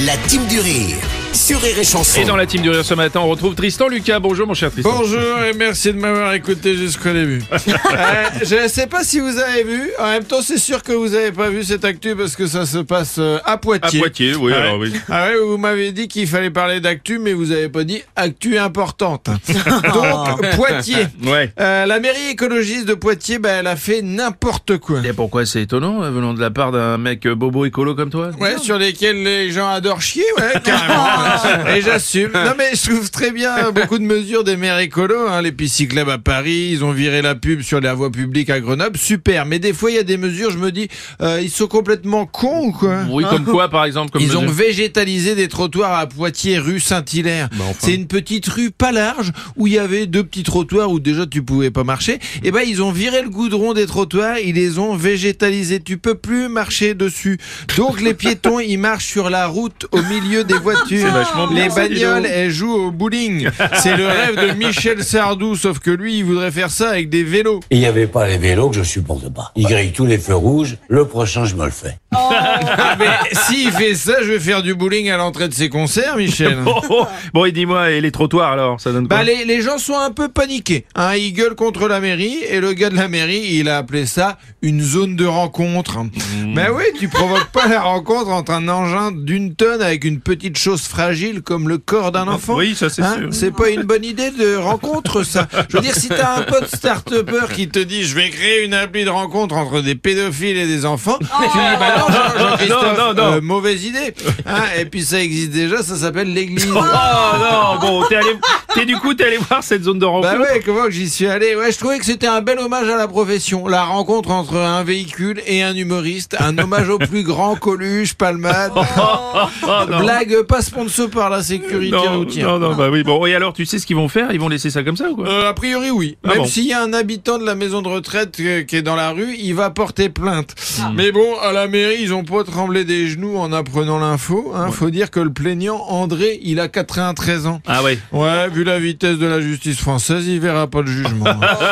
La team du rire sur Rire et Chanson. Et dans la team du rire ce matin, on retrouve Tristan Lucas. Bonjour mon cher Tristan. Bonjour et merci de m'avoir écouté jusqu'au début. Je ne sais pas si vous avez vu, en même temps c'est sûr que vous n'avez pas vu cette actu parce que ça se passe à Poitiers. À Poitiers, oui, alors oui. Ah ouais, vous m'avez dit qu'il fallait parler d'actu, mais vous n'avez pas dit actu importante. Donc Poitiers. Ouais. La mairie écologiste de Poitiers, elle a fait n'importe quoi. Et pourquoi c'est étonnant, venant de la part d'un mec bobo écolo comme toi? Ouais, sur lesquels les gens adorent chier, ouais, carrément. Et j'assume. Non mais je trouve très bien beaucoup de mesures des maires écolos, les pistes cyclables à Paris, ils ont viré la pub sur la voie publique à Grenoble, super. Mais des fois il y a des mesures, je me dis, ils sont complètement cons ou quoi? Oui, comme quoi par exemple comme Ils ont mesure végétalisé des trottoirs à Poitiers, rue Saint-Hilaire. Enfin. C'est une petite rue pas large où il y avait 2 petits trottoirs où déjà tu pouvais pas marcher. Et ils ont viré le goudron des trottoirs, ils les ont végétalisés. Tu peux plus marcher dessus. Donc les piétons, ils marchent sur la route au milieu des voitures. vachement bien, Les ça, bagnoles, dis donc. elles jouent au bowling. C'est le rêve de Michel Sardou, sauf que lui, il voudrait faire ça avec des vélos. Il n'y avait pas les vélos que je supporte pas. Ils grillent tous les feux rouges. Le prochain, je me le fais. Ah, mais s'il fait ça, je vais faire du bowling à l'entrée de ses concerts, Michel. Bon, et dis-moi, et les trottoirs alors, ça donne quoi? Les gens sont un peu paniqués. Ils gueulent contre la mairie et le gars de la mairie, il a appelé ça une zone de rencontre. Ben oui, tu provoques pas la rencontre entre un engin d'1 tonne avec une petite chose fragile comme le corps d'un enfant. Oui, ça c'est sûr. C'est pas une bonne idée de rencontre, ça. Je veux dire, si t'as un pote start-upper qui te dit je vais créer une appli de rencontre entre des pédophiles et des enfants, tu dis non, Jean-Christophe, non. mauvaise idée. Et puis ça existe déjà, ça s'appelle l'église. Oh non, bon, t'es allé voir cette zone de rencontre? Bah ouais, comment que j'y suis allé? Ouais, je trouvais que c'était un bel hommage à la profession. La rencontre entre un véhicule et un humoriste. Un hommage au plus grand Coluche, Palmade. non. Blague pas sponsor par la sécurité routière. Non, bah oui, bon, et alors tu sais ce qu'ils vont faire? Ils vont laisser ça comme ça ou quoi? A priori, oui. Ah Même bon. s'il y a un habitant de la maison de retraite qui est dans la rue, il va porter plainte. Mais bon, à la mairie, ils ont pas tremblé des genoux en apprenant l'info. Faut dire que le plaignant, André, il a 93 ans. Ah ouais. Ouais, vu la vitesse de la justice française, il verra pas le jugement.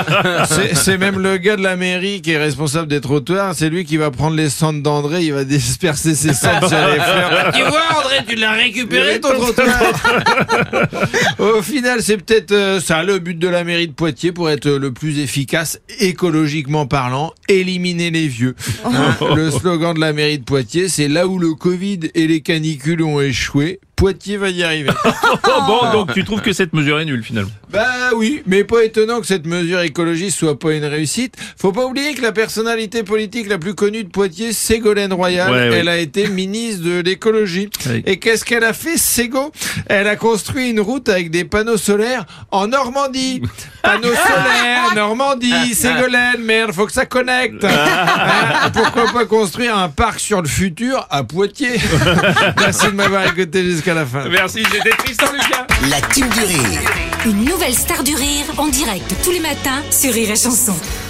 C'est même le gars de la mairie qui est responsable des trottoirs. C'est lui qui va prendre les cendres d'André. Il va disperser ses cendres sur les fleurs. Tu vois, André, tu l'as récupéré ton trottoir. Au final, c'est peut-être ça le but de la mairie de Poitiers pour être le plus efficace écologiquement parlant, éliminer les vieux. Le slogan de la mairie de Poitiers, c'est là où le Covid et les canicules ont échoué, Poitiers va y arriver. Bon, donc tu trouves que cette mesure est nulle finalement? Bah oui, mais pas étonnant que cette mesure écologiste soit pas une réussite. Faut pas oublier que la personnalité politique la plus connue de Poitiers, Ségolène Royal. Ouais, oui. Elle a été ministre de l'écologie. Oui. Et qu'est-ce qu'elle a fait, Ségo? Elle a construit une route avec des panneaux solaires en Normandie. Panneaux solaires, Normandie, Ségolène, merde, faut que ça connecte. Pourquoi pas construire un parc sur le futur à Poitiers? Merci de m'avoir écouté jusqu'à la fin. Merci, c'était Tristan Lucas. La team du rire. Une nouvelle star du rire en direct tous les matins sur Rire et Chanson.